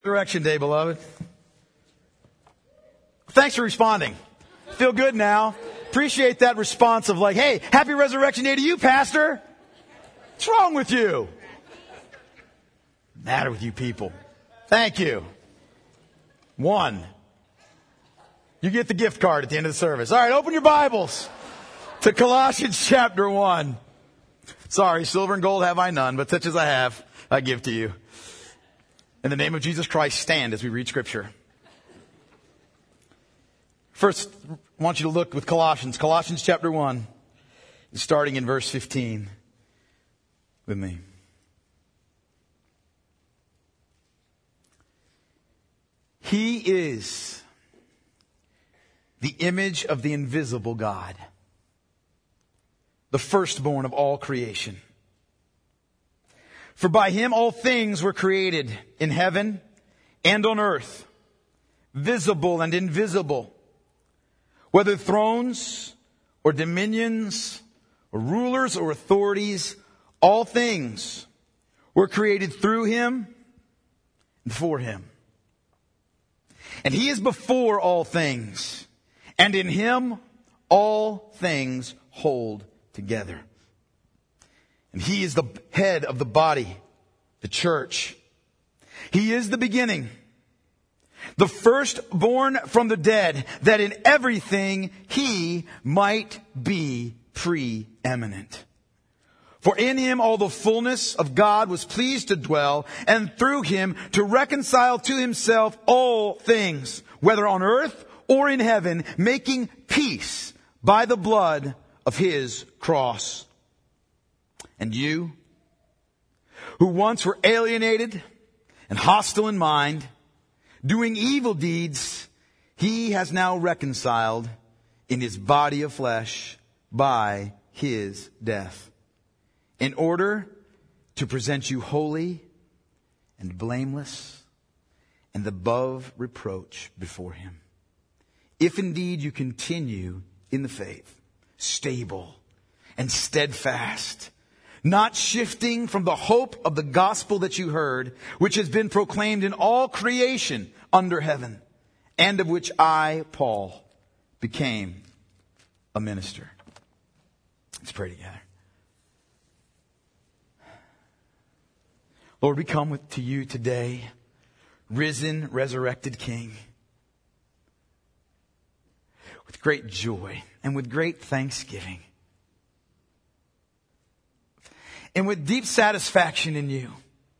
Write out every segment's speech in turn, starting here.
Resurrection Day, beloved. Thanks for responding. Feel good now. Appreciate that response of like, hey, happy Resurrection Day to you, Pastor. What's wrong with you? Matter with you people. Thank you. 1. You get the gift card at the end of the service. All right, open your Bibles to Colossians chapter 1. Sorry, silver and gold have I none, but such as I have, I give to you. In the name of Jesus Christ, stand as we read Scripture. First, I want you to look with Colossians. Colossians chapter 1, starting in verse 15 with me. He is the image of the invisible God, the firstborn of all creation. For by him all things were created in heaven and on earth, visible and invisible, whether thrones or dominions or rulers or authorities, all things were created through him and for him. And he is before all things, and in him all things hold together. And he is the head of the body, the church. He is the beginning, the firstborn from the dead, that in everything he might be preeminent. For in him all the fullness of God was pleased to dwell, and through him to reconcile to himself all things, whether on earth or in heaven, making peace by the blood of his cross. And you, who once were alienated and hostile in mind, doing evil deeds, he has now reconciled in his body of flesh by his death, in order to present you holy and blameless and above reproach before him. If indeed you continue in the faith, stable and steadfast, not shifting from the hope of the gospel that you heard, which has been proclaimed in all creation under heaven, and of which I, Paul, became a minister. Let's pray together. Lord, we come to you today, risen, resurrected King, with great joy and with great thanksgiving, and with deep satisfaction in you.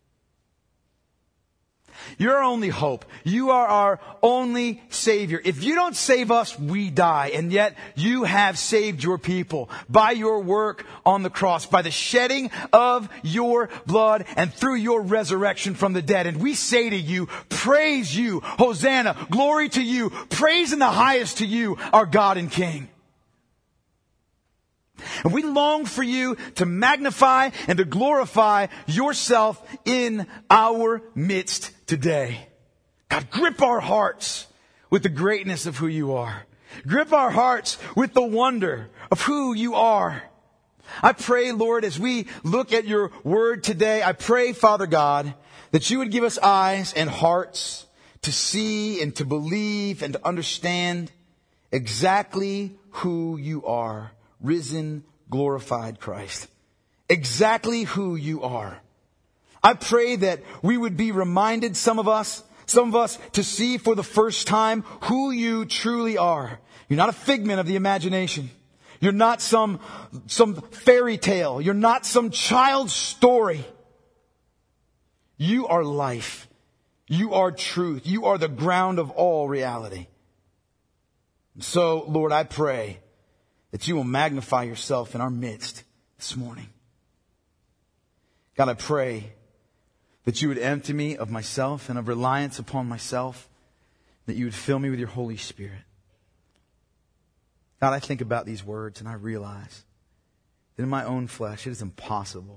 You're our only hope. You are our only Savior. If you don't save us, we die. And yet you have saved your people by your work on the cross, by the shedding of your blood and through your resurrection from the dead. And we say to you, praise you, Hosanna, glory to you, praise in the highest to you, our God and King. And we long for you to magnify and to glorify yourself in our midst today. God, grip our hearts with the greatness of who you are. Grip our hearts with the wonder of who you are. I pray, Lord, as we look at your word today, I pray, Father God, that you would give us eyes and hearts to see and to believe and to understand exactly who you are. Risen, glorified Christ. Exactly who you are. I pray that we would be reminded, some of us, to see for the first time who you truly are. You're not a figment of the imagination. You're not some fairy tale. You're not some child's story. You are life. You are truth. You are the ground of all reality. So, Lord, I pray that you will magnify yourself in our midst this morning. God, I pray that you would empty me of myself and of reliance upon myself, that you would fill me with your Holy Spirit. God, I think about these words and I realize that in my own flesh it is impossible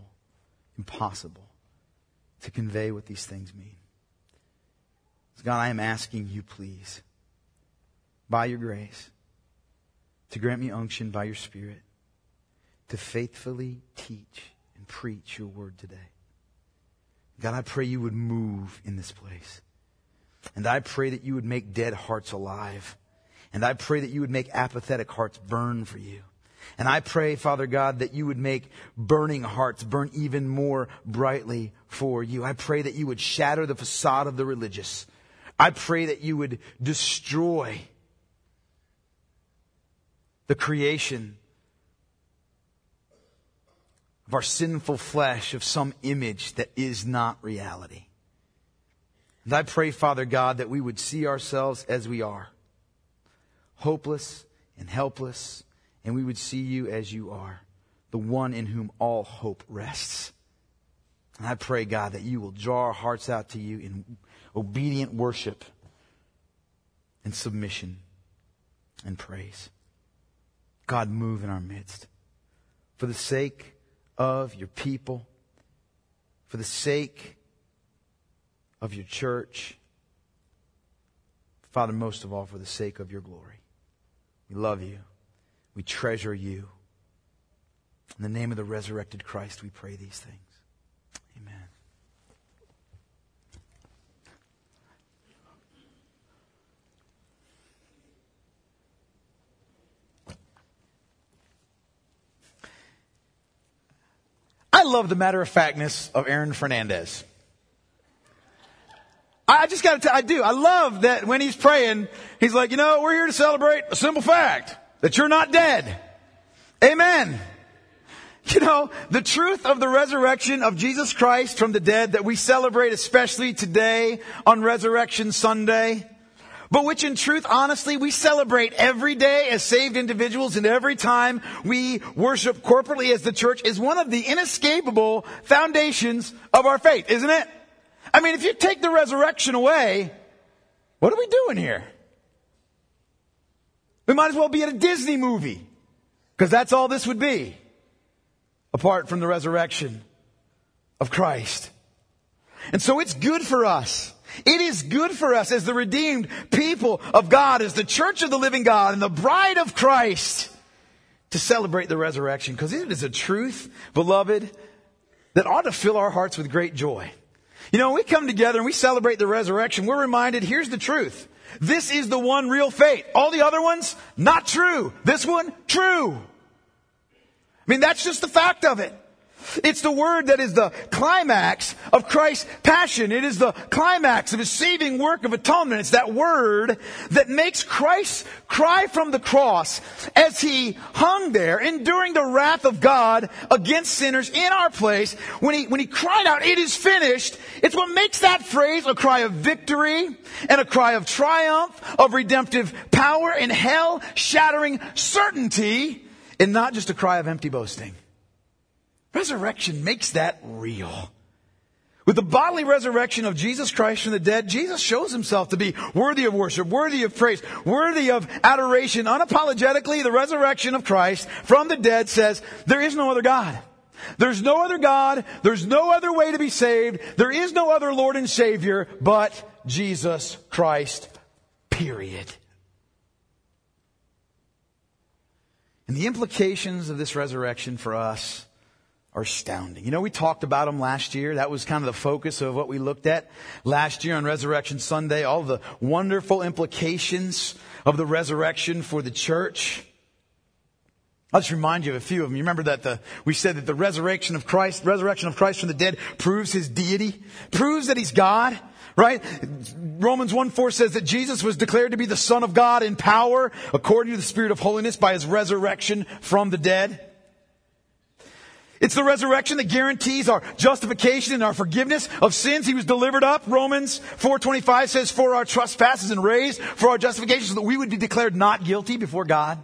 to convey what these things mean. So God, I am asking you, please, by your grace, to grant me unction by your Spirit to faithfully teach and preach your word today. God, I pray you would move in this place. And I pray that you would make dead hearts alive. And I pray that you would make apathetic hearts burn for you. And I pray, Father God, that you would make burning hearts burn even more brightly for you. I pray that you would shatter the facade of the religious. I pray that you would destroy the creation of our sinful flesh of some image that is not reality. And I pray, Father God, that we would see ourselves as we are, hopeless and helpless, and we would see you as you are, the one in whom all hope rests. And I pray, God, that you will draw our hearts out to you in obedient worship and submission and praise. God, move in our midst. For the sake of your people, for the sake of your church, Father, most of all, for the sake of your glory. We love you. We treasure you. In the name of the resurrected Christ, we pray these things. Amen. I love the matter-of-factness of Aaron Fernandez. I just got to tell, I do. I love that when he's praying, he's like, we're here to celebrate a simple fact, that you're not dead. Amen. The truth of the resurrection of Jesus Christ from the dead that we celebrate especially today on Resurrection Sunday, but which in truth, honestly, we celebrate every day as saved individuals and every time we worship corporately as the church, is one of the inescapable foundations of our faith, isn't it? I mean, if you take the resurrection away, what are we doing here? We might as well be at a Disney movie, because that's all this would be, apart from the resurrection of Christ. And so it's good for us. It is good for us as the redeemed people of God, as the church of the living God and the bride of Christ, to celebrate the resurrection, because it is a truth, beloved, that ought to fill our hearts with great joy. When we come together and we celebrate the resurrection, we're reminded, here's the truth. This is the one real faith. All the other ones, not true. This one, true. I mean, that's just the fact of it. It's the word that is the climax of Christ's passion. It is the climax of his saving work of atonement. It's that word that makes Christ cry from the cross as he hung there, enduring the wrath of God against sinners in our place. When he cried out, "It is finished," it's what makes that phrase a cry of victory and a cry of triumph, of redemptive power and hell-shattering certainty, and not just a cry of empty boasting. Resurrection makes that real. With the bodily resurrection of Jesus Christ from the dead, Jesus shows himself to be worthy of worship, worthy of praise, worthy of adoration. Unapologetically, the resurrection of Christ from the dead says, there is no other God. There's no other God. There's no other way to be saved. There is no other Lord and Savior but Jesus Christ, period. And the implications of this resurrection for us are astounding. We talked about them last year. That was kind of the focus of what we looked at last year on Resurrection Sunday. All the wonderful implications of the resurrection for the church. I'll just remind you of a few of them. You remember that we said that the resurrection of Christ from the dead proves his deity, proves that he's God, right? Romans 1:4 says that Jesus was declared to be the Son of God in power according to the Spirit of holiness by his resurrection from the dead. It's the resurrection that guarantees our justification and our forgiveness of sins. He was delivered up. Romans 4:25 says, for our trespasses and raised for our justification, so that we would be declared not guilty before God.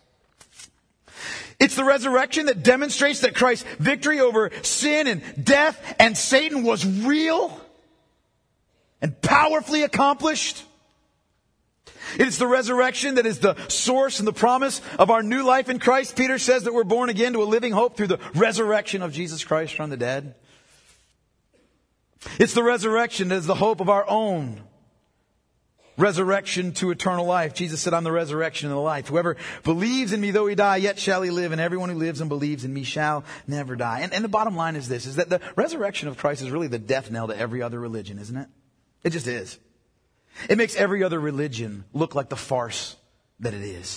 It's the resurrection that demonstrates that Christ's victory over sin and death and Satan was real and powerfully accomplished. It is the resurrection that is the source and the promise of our new life in Christ. Peter says that we're born again to a living hope through the resurrection of Jesus Christ from the dead. It's the resurrection that is the hope of our own resurrection to eternal life. Jesus said, I'm the resurrection and the life. Whoever believes in me, though he die, yet shall he live. And everyone who lives and believes in me shall never die. And the bottom line is this, is that the resurrection of Christ is really the death knell to every other religion, isn't it? It just is. It makes every other religion look like the farce that it is.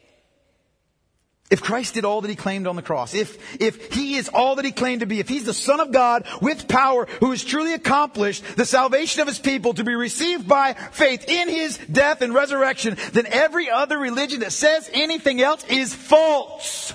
If Christ did all that he claimed on the cross, if he is all that he claimed to be, if he's the Son of God with power who has truly accomplished the salvation of his people to be received by faith in his death and resurrection, then every other religion that says anything else is false.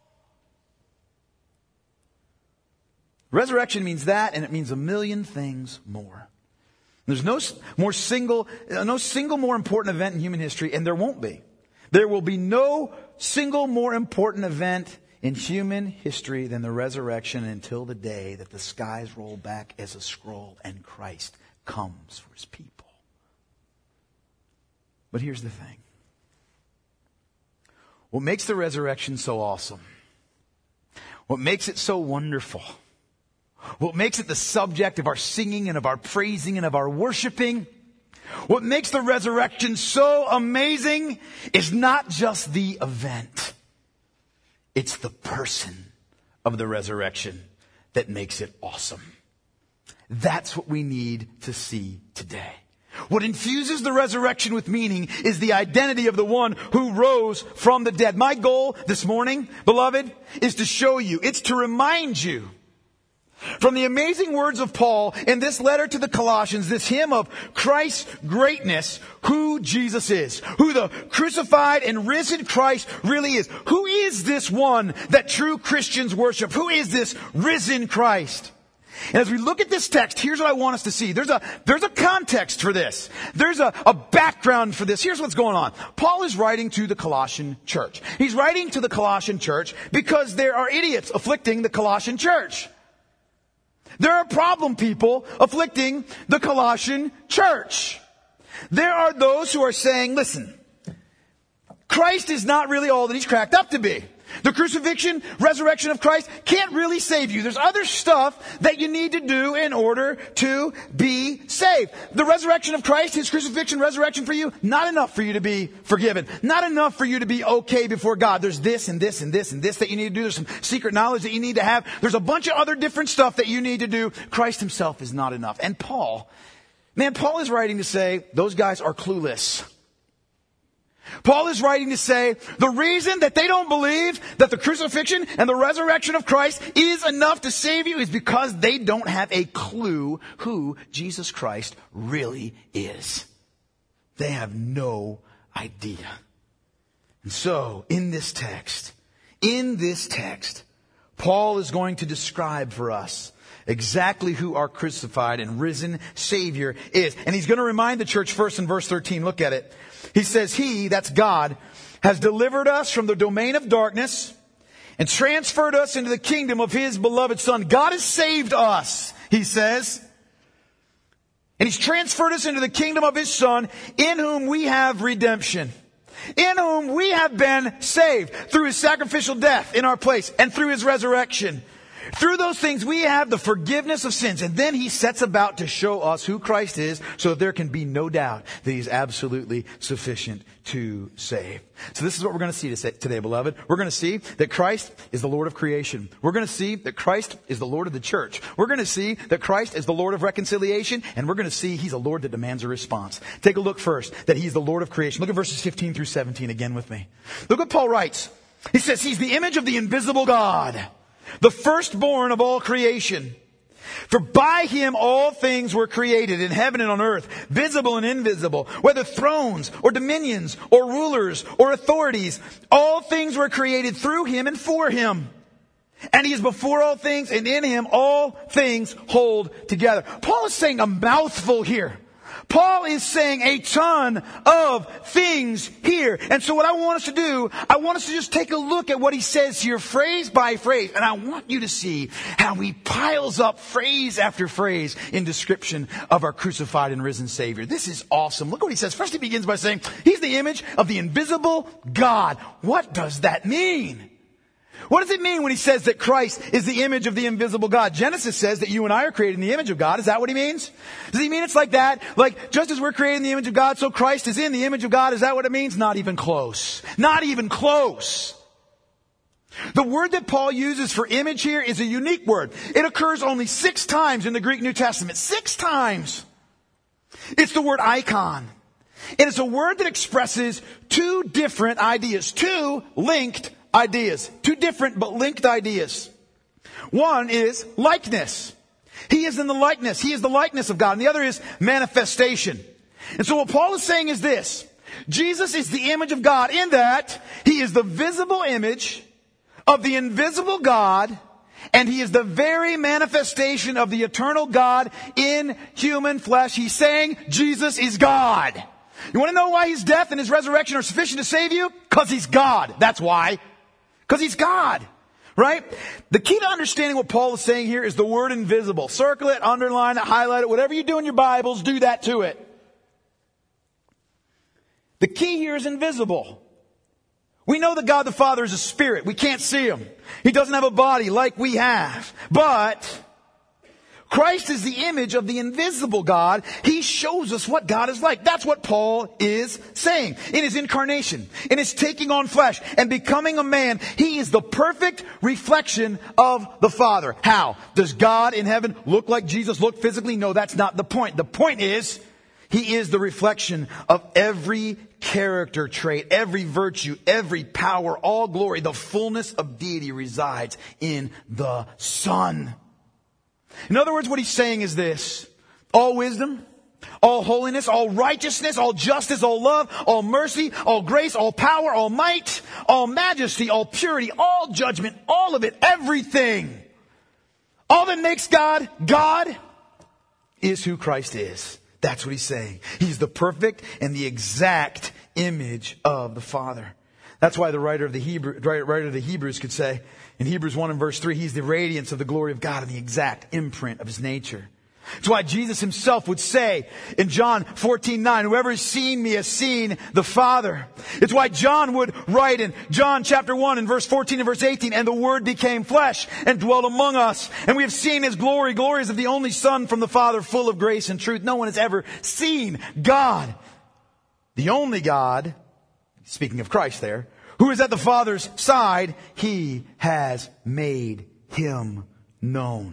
Resurrection means that, and it means a million things more. There's no single more important event in human history, and there won't be. There will be no single more important event in human history than the resurrection until the day that the skies roll back as a scroll and Christ comes for his people. But here's the thing. What makes the resurrection so awesome, what makes it so wonderful, what makes it the subject of our singing and of our praising and of our worshiping, what makes the resurrection so amazing is not just the event. It's the person of the resurrection that makes it awesome. That's what we need to see today. What infuses the resurrection with meaning is the identity of the one who rose from the dead. My goal this morning, beloved, is to show you, it's to remind you from the amazing words of Paul in this letter to the Colossians, this hymn of Christ's greatness, who Jesus is, who the crucified and risen Christ really is. Who is this one that true Christians worship? Who is this risen Christ? And as we look at this text, here's what I want us to see. There's a context for this. There's a background for this. Here's what's going on. Paul is writing to the Colossian church. He's writing to the Colossian church because there are idiots afflicting the Colossian church. There are problem people afflicting the Colossian church. There are those who are saying, listen, Christ is not really all that he's cracked up to be. The crucifixion, resurrection of Christ can't really save you. There's other stuff that you need to do in order to be saved. The resurrection of Christ, his crucifixion, resurrection for you, not enough for you to be forgiven. Not enough for you to be okay before God. There's this and this and this and this that you need to do. There's some secret knowledge that you need to have. There's a bunch of other different stuff that you need to do. Christ himself is not enough. And Paul is writing to say, those guys are clueless. Paul is writing to say, the reason that they don't believe that the crucifixion and the resurrection of Christ is enough to save you is because they don't have a clue who Jesus Christ really is. They have no idea. And so, in this text, Paul is going to describe for us exactly who our crucified and risen Savior is. And he's going to remind the church first in verse 13. Look at it. He says, he, that's God, has delivered us from the domain of darkness and transferred us into the kingdom of his beloved Son. God has saved us, he says. And he's transferred us into the kingdom of his Son, in whom we have redemption. In whom we have been saved through his sacrificial death in our place and through his resurrection. Through those things, we have the forgiveness of sins. And then he sets about to show us who Christ is so that there can be no doubt that he's absolutely sufficient to save. So this is what we're going to see today, beloved. We're going to see that Christ is the Lord of creation. We're going to see that Christ is the Lord of the church. We're going to see that Christ is the Lord of reconciliation. And we're going to see he's a Lord that demands a response. Take a look first, that he's the Lord of creation. Look at verses 15 through 17 again with me. Look what Paul writes. He says, he's the image of the invisible God, the firstborn of all creation. For by him all things were created in heaven and on earth, visible and invisible, whether thrones or dominions or rulers or authorities. All things were created through him and for him. And he is before all things, and in him all things hold together. Paul is saying a mouthful here. Paul is saying a ton of things here. And so what I want us to do, I want us to just take a look at what he says here phrase by phrase. And I want you to see how he piles up phrase after phrase in description of our crucified and risen Savior. This is awesome. Look what he says. First he begins by saying, he's the image of the invisible God. What does that mean? What does it mean when he says that Christ is the image of the invisible God? Genesis says that you and I are created in the image of God. Is that what he means? Does he mean it's like that? Like, just as we're created in the image of God, so Christ is in the image of God. Is that what it means? Not even close. Not even close. The word that Paul uses for image here is a unique word. It occurs only 6 times in the Greek New Testament. 6 times. It's the word icon. And it's a word that expresses two different ideas, two linked ideas, two different but linked ideas. One is likeness. He is in the likeness. He is the likeness of God. And the other is manifestation. And so what Paul is saying is this. Jesus is the image of God in that He is the visible image of the invisible God, and He is the very manifestation of the eternal God in human flesh. He's saying Jesus is God. You want to know why His death and His resurrection are sufficient to save you? Because He's God. That's why. Because He's God. Right? The key to understanding what Paul is saying here is the word invisible. Circle it, underline it, highlight it. Whatever you do in your Bibles, do that to it. The key here is invisible. We know that God the Father is a spirit. We can't see Him. He doesn't have a body like we have. But Christ is the image of the invisible God. He shows us what God is like. That's what Paul is saying. In His incarnation, in His taking on flesh and becoming a man, He is the perfect reflection of the Father. How? Does God in heaven look like Jesus looked physically? No, that's not the point. The point is, He is the reflection of every character trait, every virtue, every power, all glory. The fullness of deity resides in the Son. In other words, what he's saying is this. All wisdom, all holiness, all righteousness, all justice, all love, all mercy, all grace, all power, all might, all majesty, all purity, all judgment, all of it, everything. All that makes God, God is who Christ is. That's what he's saying. He's the perfect and the exact image of the Father. That's why the writer of the Hebrews could say, in Hebrews 1 and verse 3, He's the radiance of the glory of God and the exact imprint of His nature. It's why Jesus Himself would say in John 14:9, whoever has seen me has seen the Father. It's why John would write in John chapter 1 and verse 14 and verse 18, and the Word became flesh and dwelt among us. And we have seen His glory, glories of the only Son from the Father, full of grace and truth. No one has ever seen God. The only God, speaking of Christ there, who is at the Father's side, He has made Him known.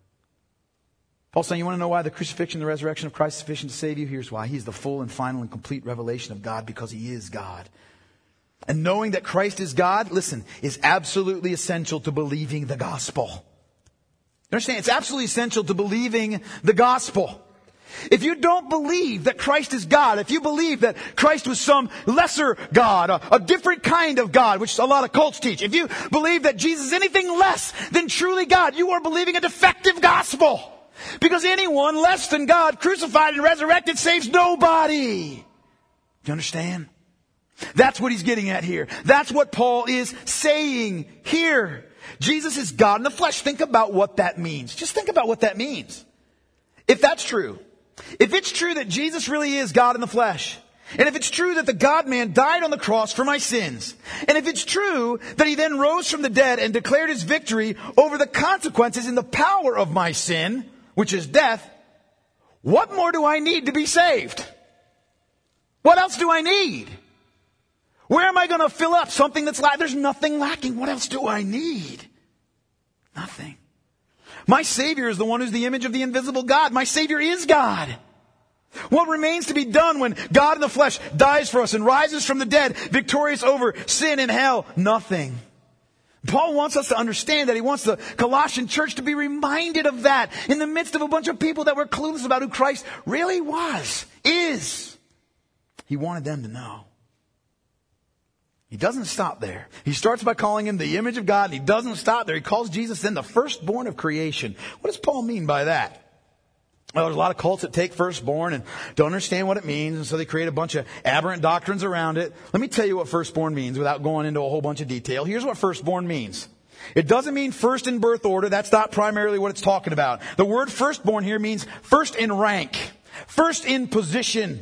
Paul's saying, you want to know why the crucifixion and the resurrection of Christ is sufficient to save you? Here's why. He's the full and final and complete revelation of God because He is God. And knowing that Christ is God, listen, is absolutely essential to believing the gospel. You understand? It's absolutely essential to believing the gospel. If you don't believe that Christ is God, if you believe that Christ was some lesser God, a different kind of God, which a lot of cults teach, if you believe that Jesus is anything less than truly God, you are believing a defective gospel. Because anyone less than God, crucified and resurrected, saves nobody. You understand? That's what he's getting at here. That's what Paul is saying here. Jesus is God in the flesh. Think about what that means. Just think about what that means. If that's true, if it's true that Jesus really is God in the flesh, and if it's true that the God-man died on the cross for my sins, and if it's true that He then rose from the dead and declared His victory over the consequences and the power of my sin, which is death, what more do I need to be saved? What else do I need? Where am I going to fill up something that's lacking? There's nothing lacking. What else do I need? Nothing. My Savior is the one who's the image of the invisible God. My Savior is God. What remains to be done when God in the flesh dies for us and rises from the dead, victorious over sin and hell? Nothing. Paul wants us to understand that. He wants the Colossian church to be reminded of that in the midst of a bunch of people that were clueless about who Christ really is. He wanted them to know. He doesn't stop there. He starts by calling Him the image of God, and he doesn't stop there. He calls Jesus then the firstborn of creation. What does Paul mean by that? Well, there's a lot of cults that take firstborn and don't understand what it means, and so they create a bunch of aberrant doctrines around it. Let me tell you what firstborn means without going into a whole bunch of detail. Here's what firstborn means. It doesn't mean first in birth order. That's not primarily what it's talking about. The word firstborn here means first in rank, first in position,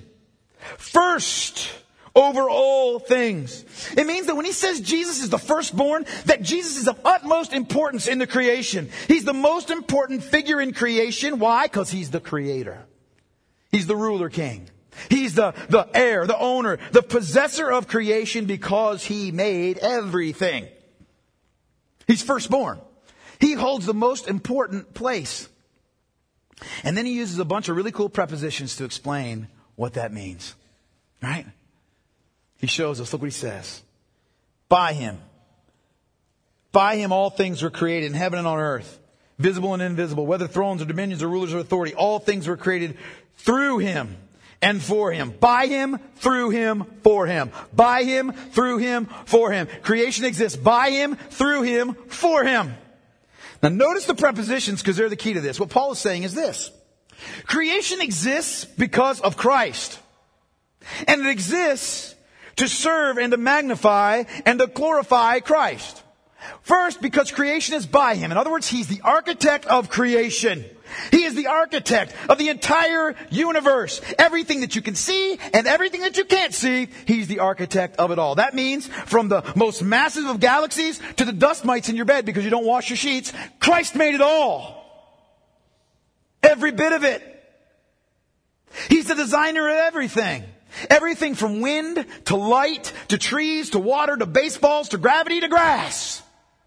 first over all things. It means that when he says Jesus is the firstborn, that Jesus is of utmost importance in the creation. He's the most important figure in creation. Why? Because He's the creator. He's the ruler king. He's the heir, the owner, the possessor of creation because He made everything. He's firstborn. He holds the most important place. And then he uses a bunch of really cool prepositions to explain what that means. Right? He shows us, look what he says. By him. By him all things were created in heaven and on earth, visible and invisible, whether thrones or dominions or rulers or authority. All things were created through him and for him. By him, through him, for him. By him, through him, for him. Creation exists by him, through him, for him. Now notice the prepositions because they're the key to this. What Paul is saying is this. Creation exists because of Christ. And it exists to serve and to magnify and to glorify Christ. First, because creation is by him. In other words, he's the architect of creation. He is the architect of the entire universe. Everything that you can see and everything that you can't see, he's the architect of it all. That means from the most massive of galaxies to the dust mites in your bed because you don't wash your sheets, Christ made it all. Every bit of it. He's the designer of everything. Everything from wind to light to trees to water to baseballs to gravity to grass.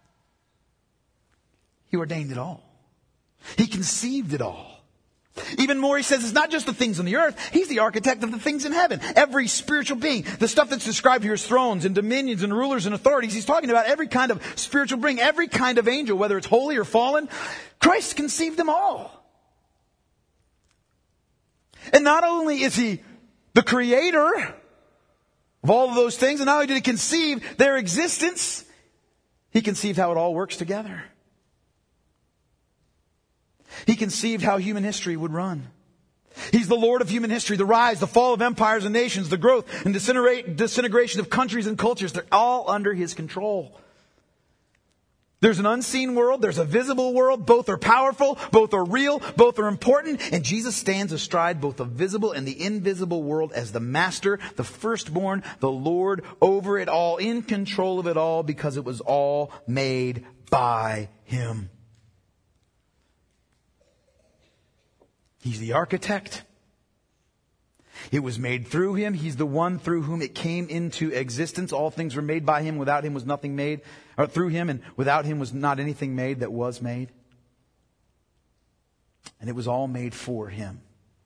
He ordained it all. He conceived it all. Even more, he says it's not just the things on the earth. He's the architect of the things in heaven. Every spiritual being. The stuff that's described here as thrones and dominions and rulers and authorities. He's talking about every kind of spiritual being, every kind of angel, whether it's holy or fallen. Christ conceived them all. And not only is he the creator of all of those things, and not only did he conceive their existence, he conceived how it all works together. He conceived how human history would run. He's the Lord of human history, the rise, the fall of empires and nations, the growth and disintegration of countries and cultures. They're all under his control. There's an unseen world, there's a visible world. Both are powerful, both are real, both are important. And Jesus stands astride both the visible and the invisible world as the master, the firstborn, the Lord over it all, in control of it all, because it was all made by him. He's the architect. It was made through him. He's the one through whom it came into existence. All things were made by him. Without him was nothing made. Or through him, and without him was not anything made that was made. And it was all made for him.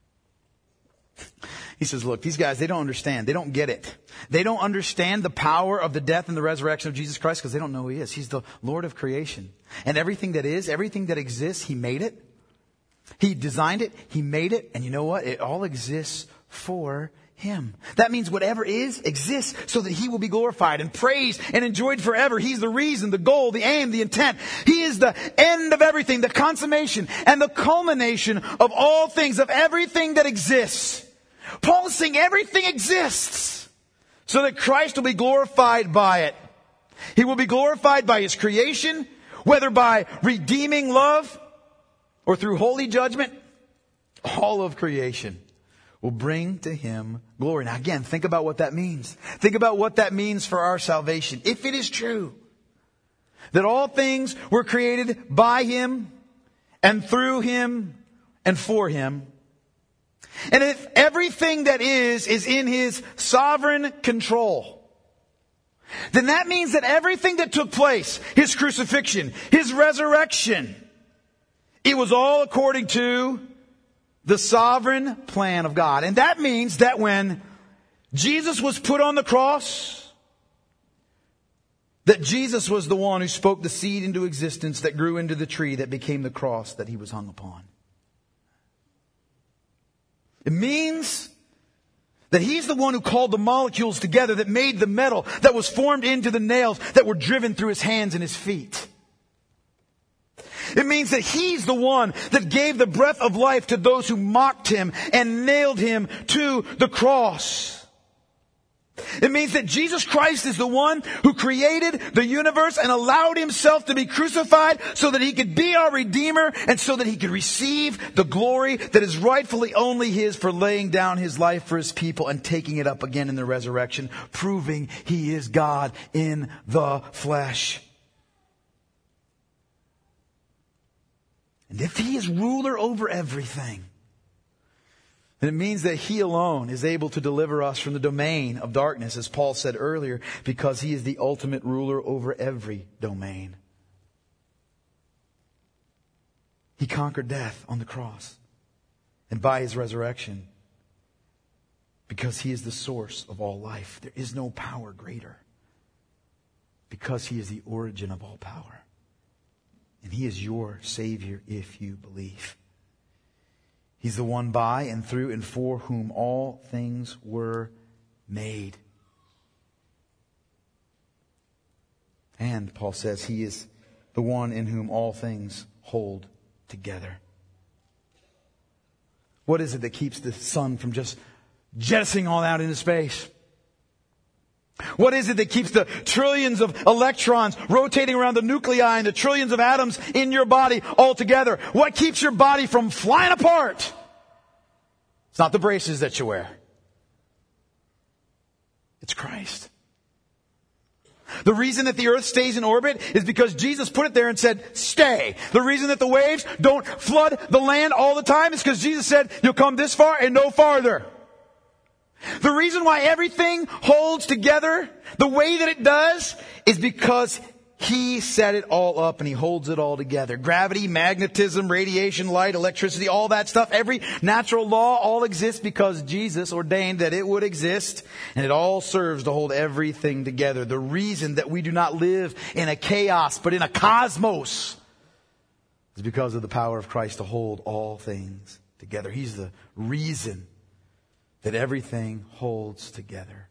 He says, look, these guys, they don't understand. They don't get it. They don't understand the power of the death and the resurrection of Jesus Christ because they don't know who he is. He's the Lord of creation. And everything that is, everything that exists, he made it. He designed it. He made it. And you know what? It all exists for him. That means whatever is, exists so that he will be glorified and praised and enjoyed forever. He's the reason, the goal, the aim, the intent. He is the end of everything, the consummation and the culmination of all things, of everything that exists. Paul is saying everything exists so that Christ will be glorified by it. He will be glorified by his creation, whether by redeeming love or through holy judgment. All of creation will bring to him glory. Now again, think about what that means. Think about what that means for our salvation. If it is true that all things were created by him and through him and for him, and if everything that is in his sovereign control, then that means that everything that took place, his crucifixion, his resurrection, it was all according to the sovereign plan of God. And that means that when Jesus was put on the cross, that Jesus was the one who spoke the seed into existence that grew into the tree that became the cross that he was hung upon. It means that he's the one who called the molecules together, that made the metal that was formed into the nails that were driven through his hands and his feet. It means that he's the one that gave the breath of life to those who mocked him and nailed him to the cross. It means that Jesus Christ is the one who created the universe and allowed himself to be crucified so that he could be our Redeemer and so that he could receive the glory that is rightfully only his for laying down his life for his people and taking it up again in the resurrection, proving he is God in the flesh. And if he is ruler over everything, then it means that he alone is able to deliver us from the domain of darkness, as Paul said earlier, because he is the ultimate ruler over every domain. He conquered death on the cross. and by his resurrection. Because he is the source of all life. There is no power greater. Because he is the origin of all power. And he is your Savior if you believe. He's the one by and through and for whom all things were made. And Paul says he is the one in whom all things hold together. What is it that keeps the sun from just jettisoning all out into space? What is it that keeps the trillions of electrons rotating around the nuclei and the trillions of atoms in your body all together? What keeps your body from flying apart? It's not the braces that you wear. It's Christ. The reason that the earth stays in orbit is because Jesus put it there and said, stay. The reason that the waves don't flood the land all the time is because Jesus said, you'll come this far and no farther. The reason why everything holds together the way that it does is because he set it all up and he holds it all together. Gravity, magnetism, radiation, light, electricity, all that stuff, every natural law all exists because Jesus ordained that it would exist, and it all serves to hold everything together. The reason that we do not live in a chaos but in a cosmos is because of the power of Christ to hold all things together. He's the reason that everything holds together.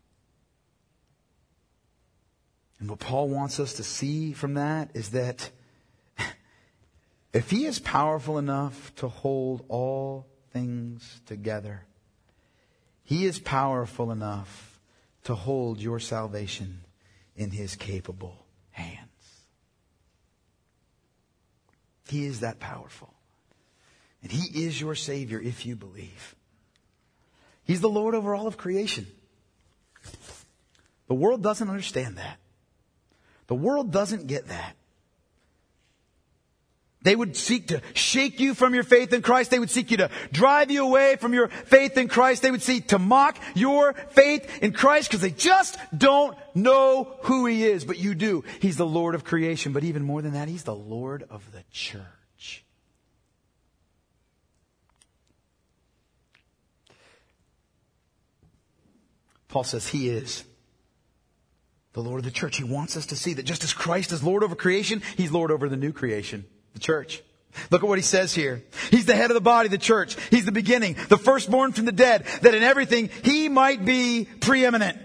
And what Paul wants us to see from that is that if he is powerful enough to hold all things together, he is powerful enough to hold your salvation in his capable hands. He is that powerful. And he is your Savior if you believe. He's the Lord over all of creation. The world doesn't understand that. The world doesn't get that. They would seek to shake you from your faith in Christ. They would seek you to drive you away from your faith in Christ. They would seek to mock your faith in Christ because they just don't know who he is. But you do. He's the Lord of creation. But even more than that, he's the Lord of the church. Paul says he is the Lord of the church. He wants us to see that just as Christ is Lord over creation, he's Lord over the new creation, the church. Look at what he says here. He's the head of the body, the church. He's the beginning, the firstborn from the dead, that in everything he might be preeminent.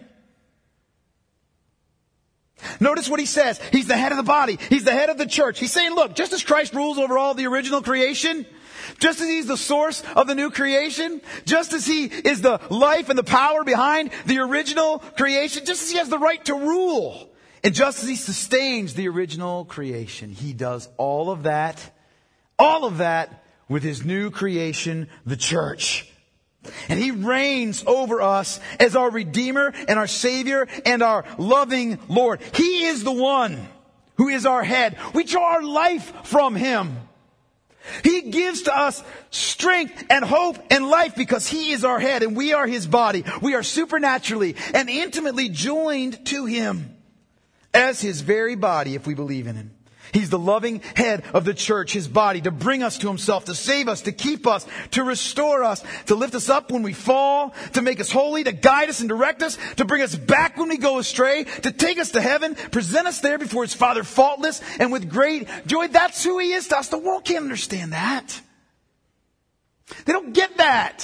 Notice what he says. He's the head of the body. He's the head of the church. He's saying, look, just as Christ rules over all the original creation, just as he's the source of the new creation, just as he is the life and the power behind the original creation, just as he has the right to rule, and just as he sustains the original creation, he does all of that with his new creation, the church. And he reigns over us as our Redeemer and our Savior and our loving Lord. He is the one who is our head. We draw our life from him. He gives to us strength and hope and life because he is our head and we are his body. We are supernaturally and intimately joined to him as his very body if we believe in him. He's the loving head of the church, his body, to bring us to himself, to save us, to keep us, to restore us, to lift us up when we fall, to make us holy, to guide us and direct us, to bring us back when we go astray, to take us to heaven, present us there before his Father faultless and with great joy. That's who he is to us. The world can't understand that. They don't get that.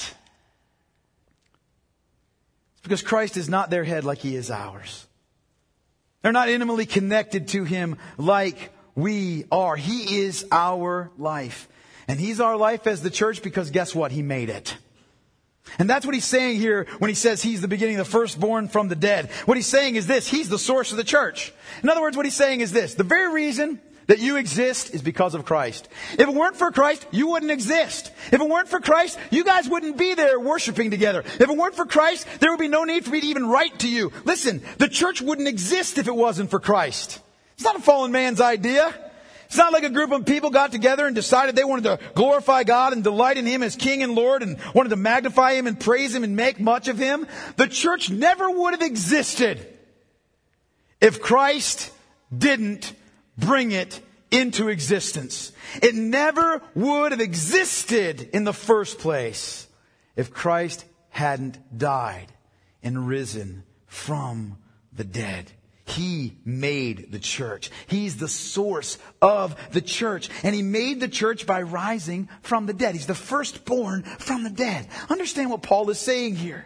It's because Christ is not their head like he is ours. They're not intimately connected to him like we are. He is our life. And he's our life as the church because guess what? He made it. And that's what he's saying here when he says he's the beginning, the firstborn from the dead. What he's saying is this: he's the source of the church. In other words, what he's saying is this: the very reason that you exist is because of Christ. If it weren't for Christ, you wouldn't exist. If it weren't for Christ, you guys wouldn't be there worshiping together. If it weren't for Christ, there would be no need for me to even write to you. Listen, the church wouldn't exist if it wasn't for Christ. It's not a fallen man's idea. It's not like a group of people got together and decided they wanted to glorify God and delight in him as King and Lord and wanted to magnify him and praise him and make much of him. The church never would have existed if Christ didn't bring it into existence. It never would have existed in the first place if Christ hadn't died and risen from the dead. He made the church. He's the source of the church. And He made the church by rising from the dead. He's the firstborn from the dead. Understand what Paul is saying here.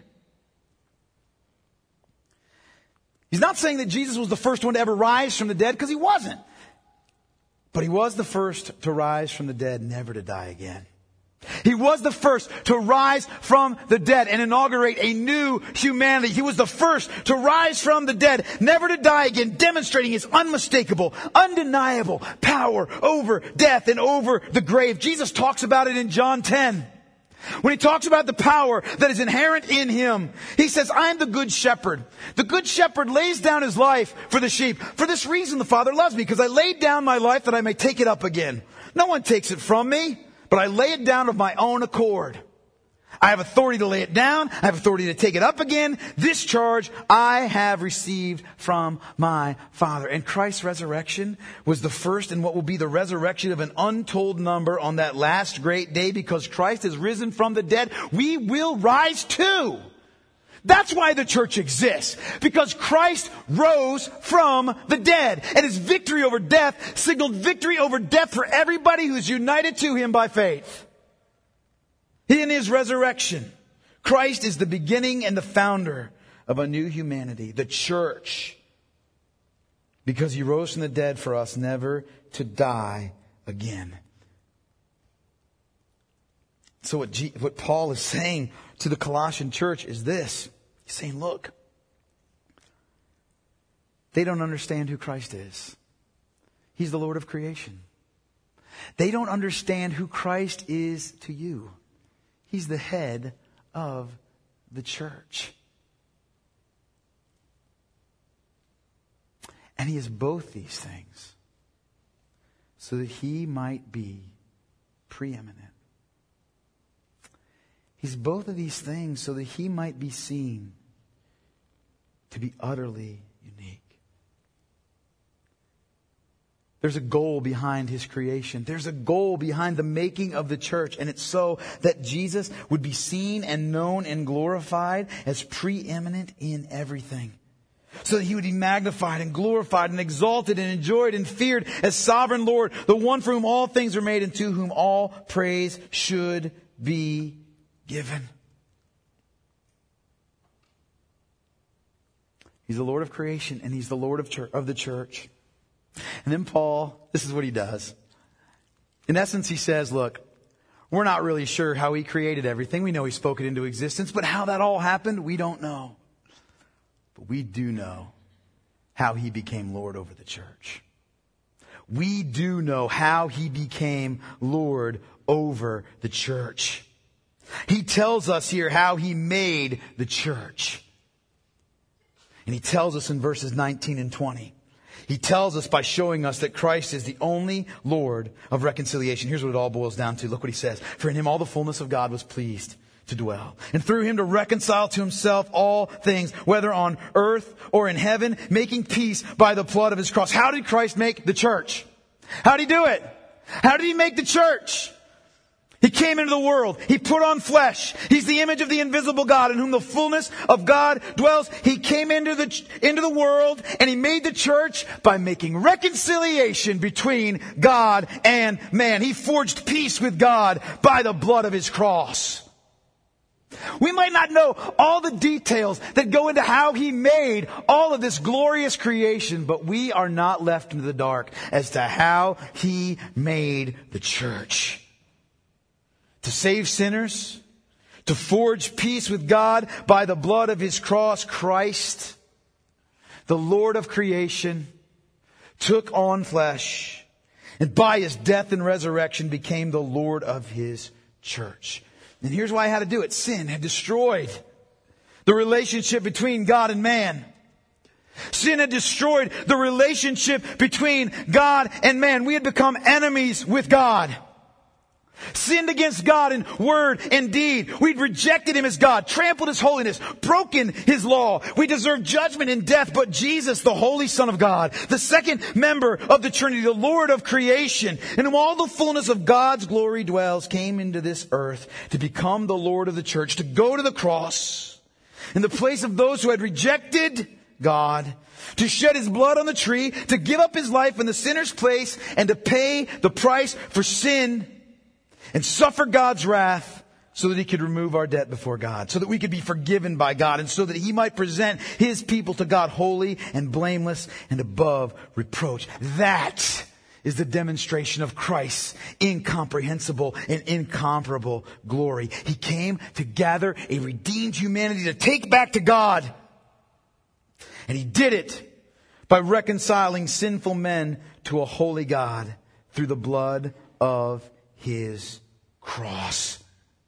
He's not saying that Jesus was the first one to ever rise from the dead, because He wasn't. But He was the first to rise from the dead, never to die again. He was the first to rise from the dead and inaugurate a new humanity. He was the first to rise from the dead, never to die again, demonstrating His unmistakable, undeniable power over death and over the grave. Jesus talks about it in John 10. When He talks about the power that is inherent in Him, He says, I am the good shepherd. The good shepherd lays down his life for the sheep. For this reason the Father loves me, because I laid down my life that I may take it up again. No one takes it from me, but I lay it down of my own accord. I have authority to lay it down. I have authority to take it up again. This charge I have received from my Father. And Christ's resurrection was the first in what will be the resurrection of an untold number on that last great day, because Christ has risen from the dead. We will rise too. That's why the church exists. Because Christ rose from the dead. And His victory over death signaled victory over death for everybody who's united to Him by faith. In His resurrection, Christ is the beginning and the founder of a new humanity, the church. Because He rose from the dead for us never to die again. So what Paul is saying to the Colossian church is this. He's saying, look, they don't understand who Christ is. He's the Lord of creation. They don't understand who Christ is to you. He's the head of the church. And He is both these things so that He might be preeminent. He's both of these things so that He might be seen to be utterly unique. There's a goal behind His creation. There's a goal behind the making of the church. And it's so that Jesus would be seen and known and glorified as preeminent in everything. So that He would be magnified and glorified and exalted and enjoyed and feared as sovereign Lord, the one for whom all things are made and to whom all praise should be given. He's the Lord of creation and He's the Lord of the church. And then Paul, this is what he does. In essence, he says, look, we're not really sure how He created everything. We know He spoke it into existence, but how that all happened, we don't know. But we do know how He became Lord over the church. We do know how He became Lord over the church. He tells us here how He made the church. And He tells us in verses 19 and 20. He tells us by showing us that Christ is the only Lord of reconciliation. Here's what it all boils down to. Look what He says. For in Him all the fullness of God was pleased to dwell. And through Him to reconcile to Himself all things, whether on earth or in heaven, making peace by the blood of His cross. How did Christ make the church? How did He do it? How did He make the church? He came into the world. He put on flesh. He's the image of the invisible God in whom the fullness of God dwells. He came into the world and He made the church by making reconciliation between God and man. He forged peace with God by the blood of His cross. We might not know all the details that go into how He made all of this glorious creation, but we are not left in the dark as to how He made the church. To save sinners, to forge peace with God by the blood of His cross, Christ, the Lord of creation, took on flesh, and by His death and resurrection became the Lord of His church. And here's why He had to do it. Sin had destroyed the relationship between God and man. Sin had destroyed the relationship between God and man. We had become enemies with God. sinned against God in word and deed. We'd rejected Him as God, trampled His holiness, broken His law. We deserved judgment and death, but Jesus, the Holy Son of God, the second member of the Trinity, the Lord of creation, in whom all the fullness of God's glory dwells, came into this earth to become the Lord of the church, to go to the cross in the place of those who had rejected God, to shed His blood on the tree, to give up His life in the sinner's place, and to pay the price for sin and suffer God's wrath so that He could remove our debt before God, so that we could be forgiven by God, and so that He might present His people to God holy and blameless and above reproach. That is the demonstration of Christ's incomprehensible and incomparable glory. He came to gather a redeemed humanity to take back to God. And He did it by reconciling sinful men to a holy God through the blood of His cross.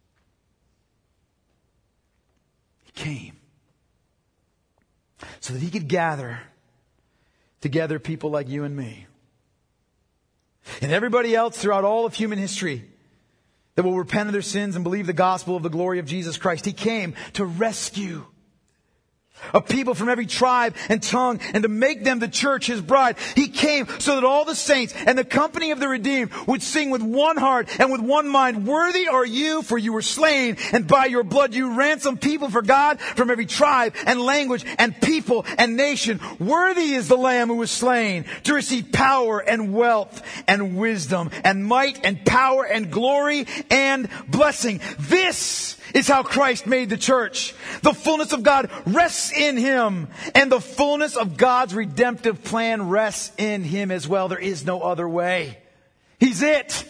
He came so that He could gather together people like you and me and everybody else throughout all of human history that will repent of their sins and believe the gospel of the glory of Jesus Christ. He came to rescue a people from every tribe and tongue, and to make them the church, His bride. He came so that all the saints and the company of the redeemed would sing with one heart and with one mind, "Worthy are you, for you were slain, and by your blood you ransomed people for God from every tribe and language and people and nation. Worthy is the Lamb who was slain to receive power and wealth and wisdom and might and power and glory and blessing." This is how Christ made the church. The fullness of God rests in Him, and the fullness of God's redemptive plan rests in Him as well. There is no other way. He's it.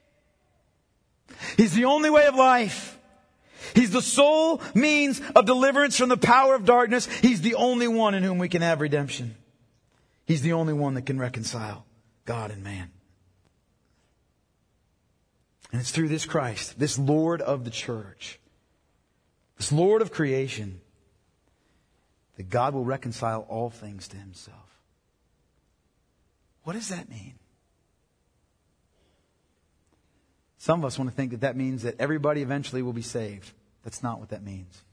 He's the only way of life. He's the sole means of deliverance from the power of darkness. He's the only one in whom we can have redemption. He's the only one that can reconcile God and man. And it's through this Christ, this Lord of the church, this Lord of creation, that God will reconcile all things to Himself. What does that mean? Some of us want to think that that means that everybody eventually will be saved. That's not what that means.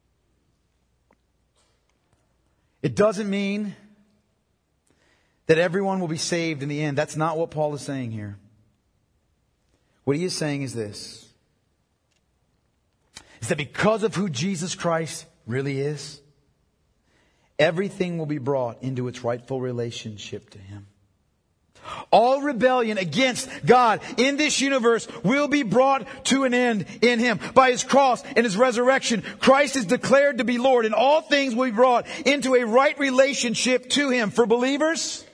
It doesn't mean that everyone will be saved in the end. That's not what Paul is saying here. What he is saying is this: is that because of who Jesus Christ really is, everything will be brought into its rightful relationship to Him. All rebellion against God in this universe will be brought to an end in Him. By His cross and His resurrection, Christ is declared to be Lord, and all things will be brought into a right relationship to Him. For believers,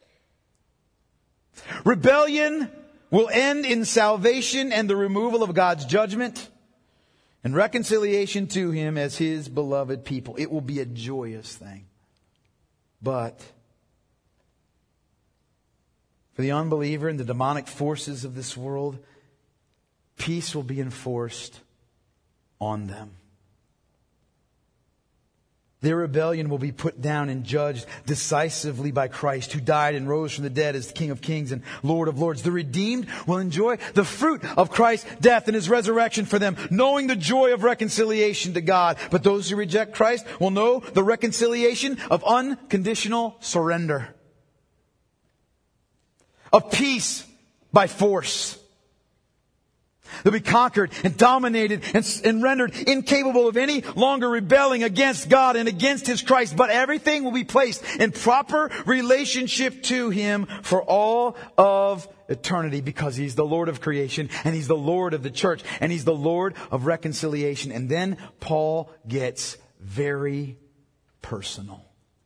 rebellion will end in salvation and the removal of God's judgment and reconciliation to Him as His beloved people. It will be a joyous thing. But for the unbeliever and the demonic forces of this world, peace will be enforced on them. Their rebellion will be put down and judged decisively by Christ, who died and rose from the dead as the King of Kings and Lord of Lords. The redeemed will enjoy the fruit of Christ's death and His resurrection for them, knowing the joy of reconciliation to God. But those who reject Christ will know the reconciliation of unconditional surrender, of peace by force. They'll be conquered and dominated and rendered incapable of any longer rebelling against God and against His Christ. But everything will be placed in proper relationship to Him for all of eternity, because He's the Lord of creation, and He's the Lord of the church, and He's the Lord of reconciliation. And then Paul gets very personal.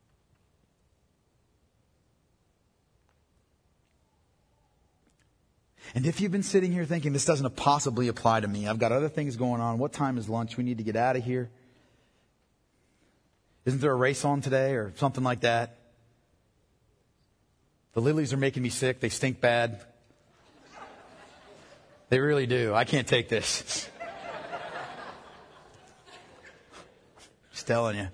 And if you've been sitting here thinking, this doesn't possibly apply to me, I've got other things going on, what time is lunch? We need to get out of here. Isn't there a race on today or something like that? The lilies are making me sick. They stink bad. They really do. I can't take this. Just telling you.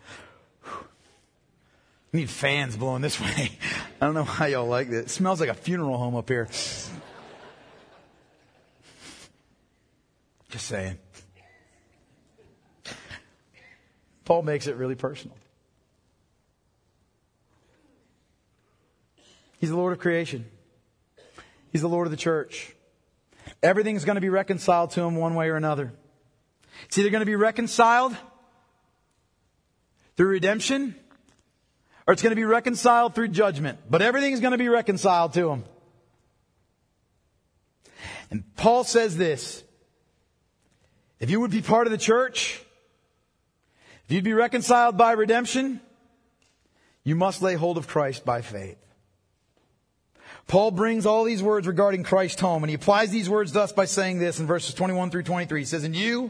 We need fans blowing this way. I don't know how y'all like this. It smells like a funeral home up here. just saying. Paul makes it really personal. He's the Lord of creation. He's the Lord of the church. Everything's going to be reconciled to Him one way or another. It's either going to be reconciled through redemption, or it's going to be reconciled through judgment. But everything's going to be reconciled to Him. And Paul says this: if you would be part of the church, if you'd be reconciled by redemption, you must lay hold of Christ by faith. Paul brings all these words regarding Christ home, and he applies these words to us by saying this in verses 21 through 23. He says, and you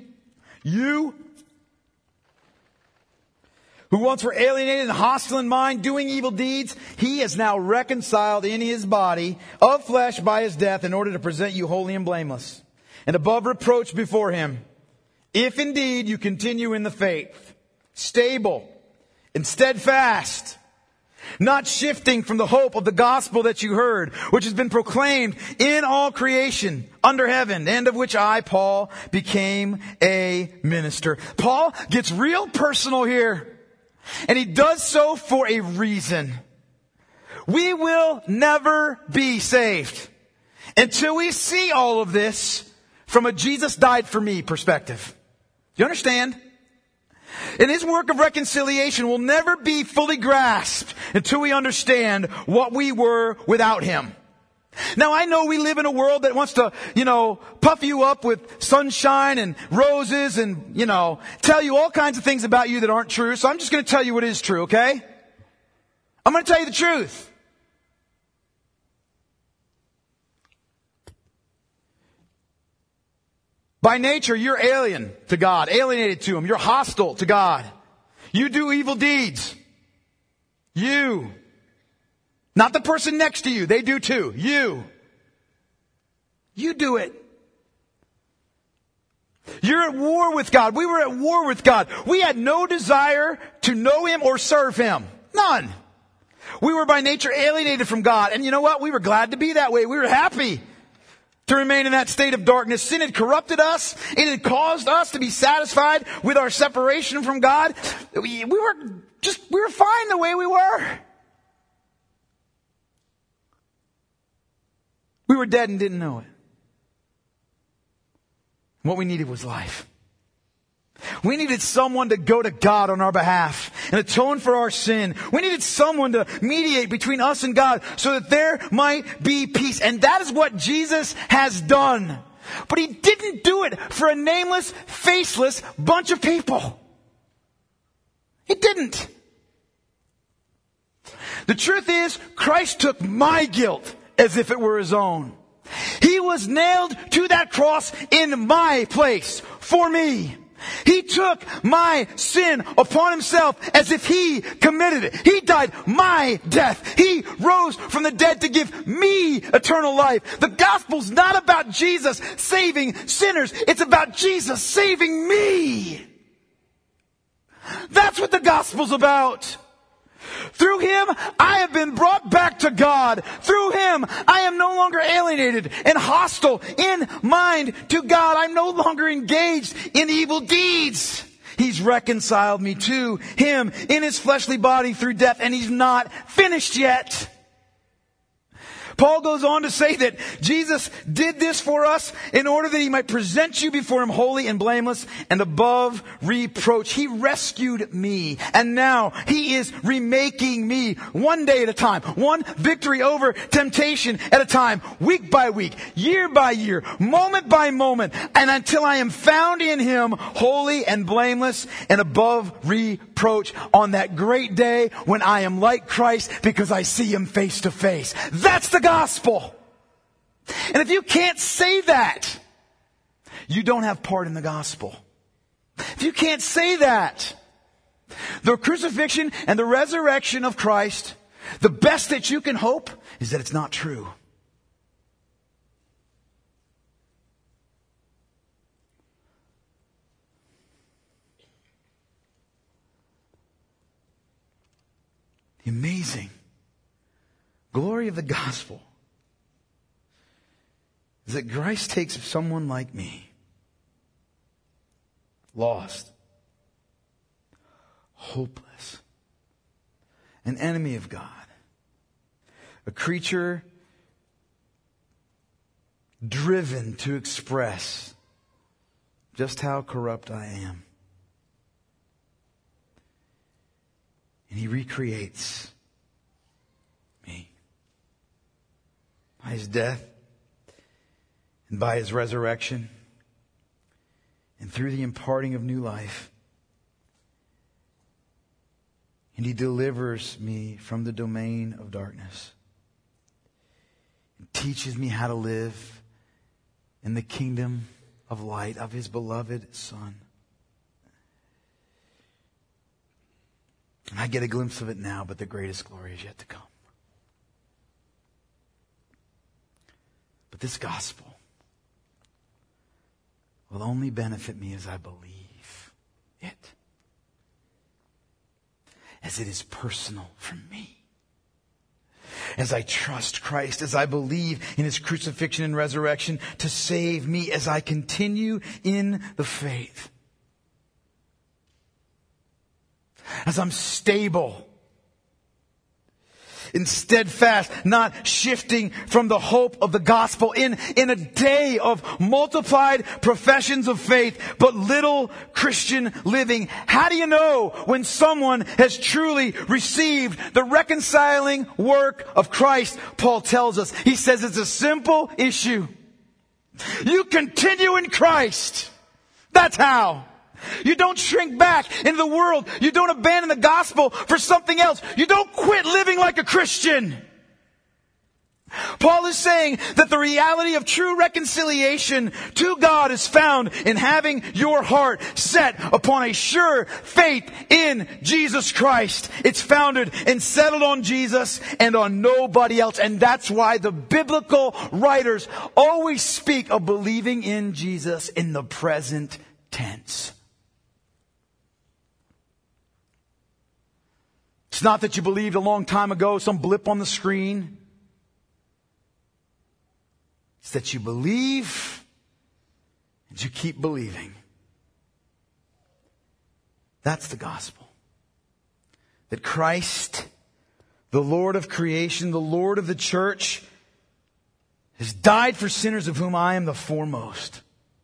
who once were alienated and hostile in mind, doing evil deeds, He is now reconciled in His body of flesh by His death in order to present you holy and blameless and above reproach before Him. If indeed you continue in the faith, stable and steadfast, not shifting from the hope of the gospel that you heard, which has been proclaimed in all creation under heaven, and of which I, Paul, became a minister. Paul gets real personal here, and he does so for a reason. We will never be saved until we see all of this from a Jesus died for me perspective. Do you understand? And His work of reconciliation will never be fully grasped until we understand what we were without Him. Now, I know we live in a world that wants to, puff you up with sunshine and roses and, tell you all kinds of things about you that aren't true. So I'm just going to tell you what is true, okay? I'm going to tell you the truth. By nature, you're alien to God, alienated to Him. You're hostile to God. You do evil deeds. You. Not the person next to you. They do too. You. You do it. You're at war with God. We were at war with God. We had no desire to know Him or serve Him. None. We were by nature alienated from God. And you know what? We were glad to be that way. We were happy to remain in that state of darkness. Sin had corrupted us. It had caused us to be satisfied with our separation from God. We were fine the way we were. We were dead and didn't know it. What we needed was life. We needed someone to go to God on our behalf and atone for our sin. We needed someone to mediate between us and God so that there might be peace. And that is what Jesus has done. But He didn't do it for a nameless, faceless bunch of people. He didn't. The truth is, Christ took my guilt as if it were His own. He was nailed to that cross in my place for me. He took my sin upon Himself as if He committed it. He died my death. He rose from the dead to give me eternal life. The gospel's not about Jesus saving sinners. It's about Jesus saving me. That's what the gospel's about. Through Him, I have been brought back to God. Through Him, I am no longer alienated and hostile in mind to God. I'm no longer engaged in evil deeds. He's reconciled me to Him in His fleshly body through death, and He's not finished yet. Paul goes on to say that Jesus did this for us in order that He might present you before Him holy and blameless and above reproach. He rescued me, and now He is remaking me one day at a time, one victory over temptation at a time, week by week, year by year, moment by moment, and until I am found in Him holy and blameless and above reproach on that great day when I am like Christ because I see Him face to face. That's the gospel. And if you can't say that, you don't have part in the gospel. If you can't say that, the crucifixion and the resurrection of Christ, the best that you can hope is that it's not true. The amazing glory of the gospel is that Christ takes someone like me lost, hopeless, an enemy of God, a creature driven to express just how corrupt I am. And He recreates me by His death and by His resurrection and through the imparting of new life. And He delivers me from the domain of darkness and teaches me how to live in the kingdom of light of His beloved Son. And I get a glimpse of it now, but the greatest glory is yet to come. But this gospel will only benefit me as I believe it, as it is personal for me. As I trust Christ, as I believe in His crucifixion and resurrection to save me, as I continue in the faith. As I'm stable and steadfast, not shifting from the hope of the gospel in a day of multiplied professions of faith, but little Christian living. How do you know when someone has truly received the reconciling work of Christ? Paul tells us. He says it's a simple issue. You continue in Christ. That's how. You don't shrink back into the world. You don't abandon the gospel for something else. You don't quit living like a Christian. Paul is saying that the reality of true reconciliation to God is found in having your heart set upon a sure faith in Jesus Christ. It's founded and settled on Jesus and on nobody else. And that's why the biblical writers always speak of believing in Jesus in the present tense. It's not that you believed a long time ago, some blip on the screen. It's that you believe and you keep believing. That's the gospel. That Christ, the Lord of creation, the Lord of the church, has died for sinners of whom I am the foremost.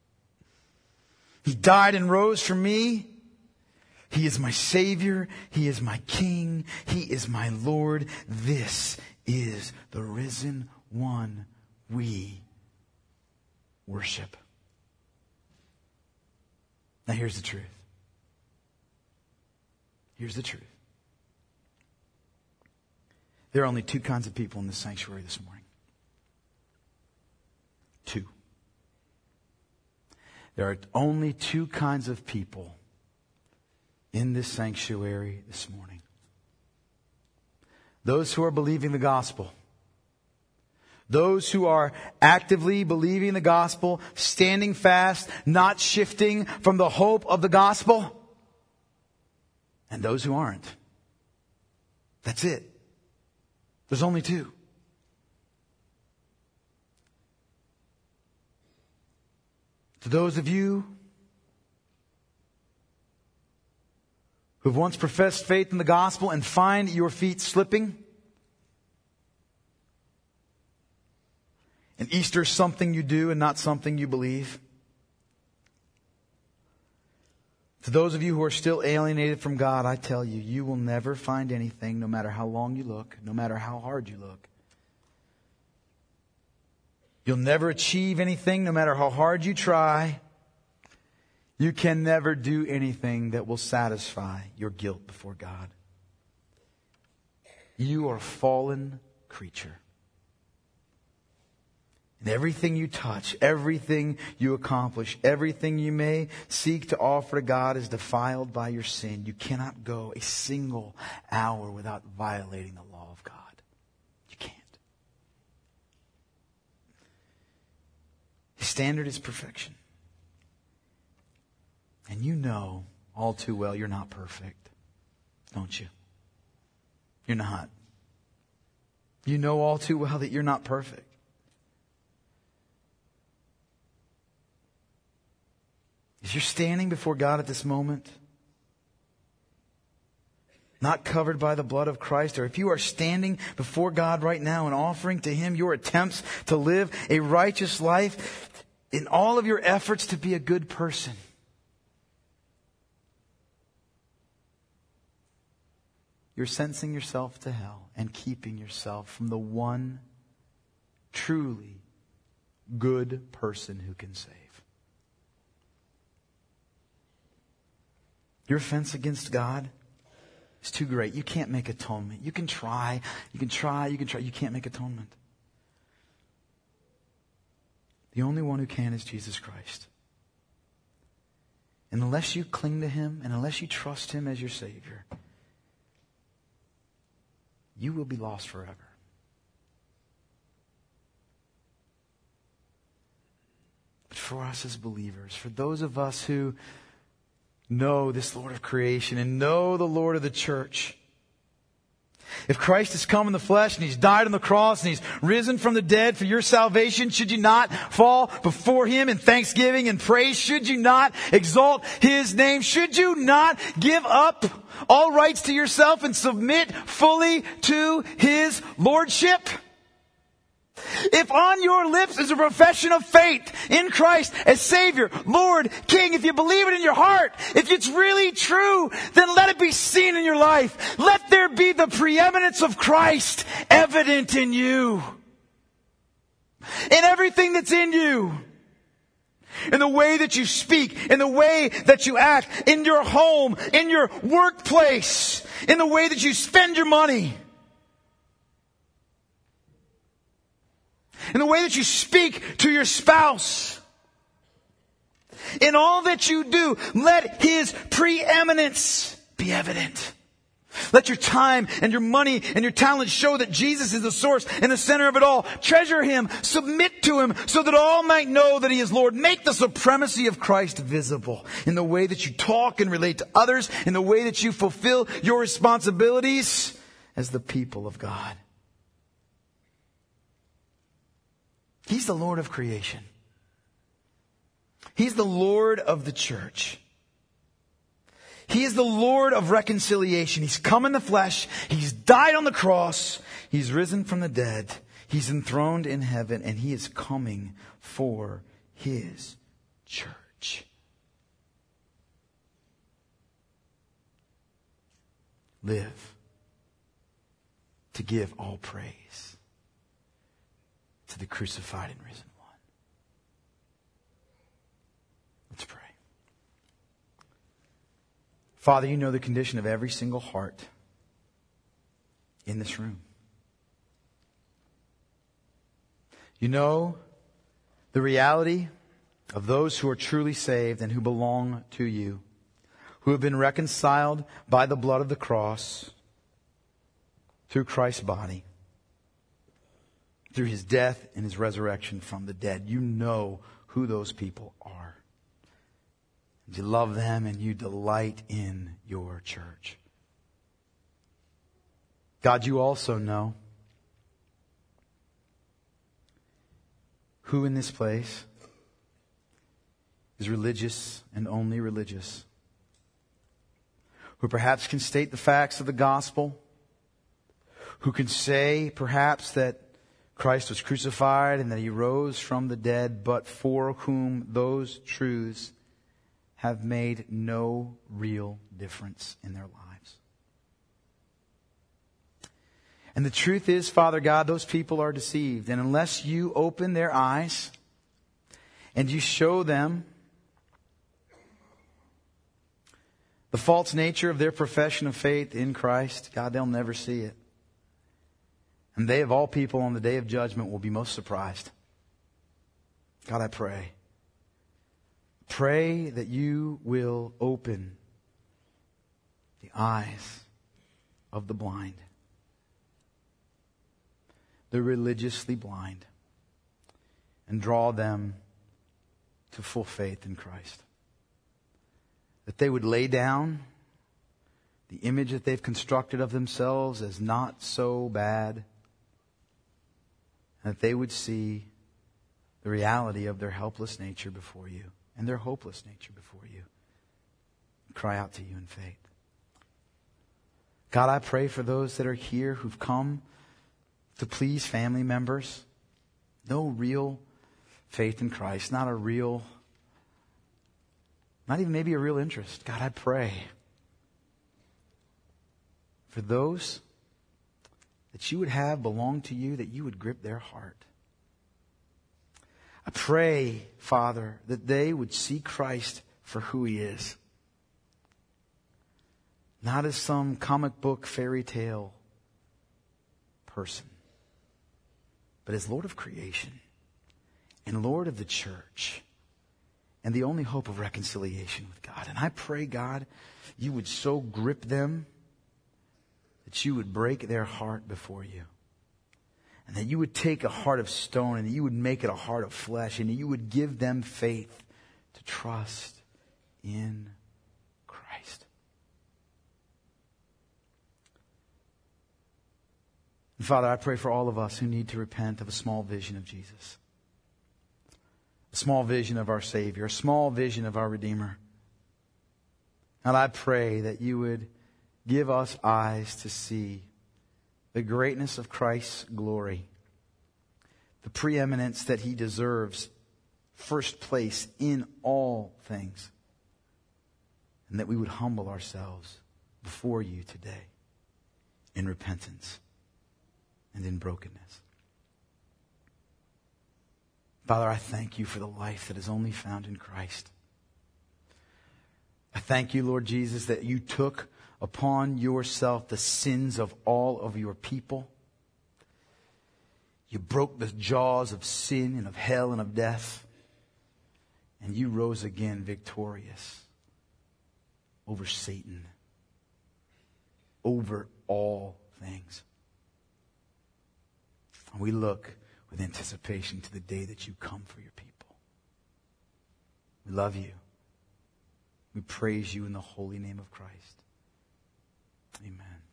He died and rose for me. He is my Savior. He is my King. He is my Lord. This is the risen one we worship. Now here's the truth. Here's the truth. There are only two kinds of people in this sanctuary this morning. Two. There are only two kinds of people in this sanctuary this morning. Those who are believing the gospel. Those who are actively believing the gospel, standing fast, not shifting from the hope of the gospel. And those who aren't. That's it. There's only two. To those of you who've once professed faith in the gospel and find your feet slipping, and Easter's something you do and not something you believe. To those of you who are still alienated from God, I tell you, you will never find anything, no matter how long you look, no matter how hard you look. You'll never achieve anything, no matter how hard you try. You can never do anything that will satisfy your guilt before God. You are a fallen creature. And everything you touch, everything you accomplish, everything you may seek to offer to God is defiled by your sin. You cannot go a single hour without violating the law of God. You can't. His standard is perfection. And you know all too well you're not perfect, don't you? You're not. You know all too well that you're not perfect. If you're standing before God at this moment, not covered by the blood of Christ, or if you are standing before God right now and offering to Him your attempts to live a righteous life in all of your efforts to be a good person, you're sentencing yourself to hell and keeping yourself from the one truly good person who can save. Your offense against God is too great. You can't make atonement. You can try. You can't make atonement. The only one who can is Jesus Christ. And unless you cling to Him and unless you trust Him as your Savior, you will be lost forever. But for us as believers, for those of us who know this Lord of creation and know the Lord of the church, if Christ has come in the flesh and He's died on the cross and He's risen from the dead for your salvation, should you not fall before Him in thanksgiving and praise? Should you not exalt His name? Should you not give up all rights to yourself and submit fully to His lordship? If on your lips is a profession of faith in Christ as Savior, Lord, King, if you believe it in your heart, if it's really true, then let it be seen in your life. Let there be the preeminence of Christ evident in you. In everything that's in you. In the way that you speak, in the way that you act, in your home, in your workplace, in the way that you spend your money. In the way that you speak to your spouse. In all that you do, let His preeminence be evident. Let your time and your money and your talent show that Jesus is the source and the center of it all. Treasure Him, submit to Him, so that all might know that He is Lord. Make the supremacy of Christ visible in the way that you talk and relate to others, in the way that you fulfill your responsibilities as the people of God. He's the Lord of creation. He's the Lord of the church. He is the Lord of reconciliation. He's come in the flesh. He's died on the cross. He's risen from the dead. He's enthroned in heaven, and He is coming for His church. Live to give all praise to the crucified and risen one. Let's pray. Father, You know the condition of every single heart in this room. You know the reality of those who are truly saved and who belong to You, who have been reconciled by the blood of the cross through Christ's body, through His death and His resurrection from the dead. You know who those people are. You love them and You delight in Your church. God, You also know who in this place is religious and only religious, who perhaps can state the facts of the gospel, who can say perhaps that Christ was crucified and that He rose from the dead, but for whom those truths have made no real difference in their lives. And the truth is, Father God, those people are deceived. And unless You open their eyes and You show them the false nature of their profession of faith in Christ, God, they'll never see it. And they of all people on the day of judgment will be most surprised. God, I pray. Pray that You will open the eyes of the blind, the religiously blind, and draw them to full faith in Christ. That they would lay down the image that they've constructed of themselves as not so bad, and that they would see the reality of their helpless nature before You. and their hopeless nature before you. Cry out to you in faith. God, I pray for those that are here who've come to please family members. No real faith in Christ, not even maybe a real interest. God, I pray for those that you would have belong to you, that you would grip their heart. I pray, Father, that they would see Christ for who He is. Not as some comic book fairy tale person, but as Lord of creation and Lord of the church and the only hope of reconciliation with God. And I pray, God, you would so grip them that you would break their heart before you. And that you would take a heart of stone and you would make it a heart of flesh. And you would give them faith to trust in Christ. And Father, I pray for all of us who need to repent of a small vision of Jesus. A small vision of our Savior. A small vision of our Redeemer. And I pray that you would give us eyes to see the greatness of Christ's glory, the preeminence that He deserves, first place in all things, and that we would humble ourselves before you today in repentance and in brokenness. Father, I thank you for the life that is only found in Christ. I thank you, Lord Jesus, that you took upon yourself the sins of all of your people. You broke the jaws of sin and of hell and of death. And you rose again victorious over Satan, over all things. And we look with anticipation to the day that you come for your people. We love you. We praise you in the holy name of Christ. Amen.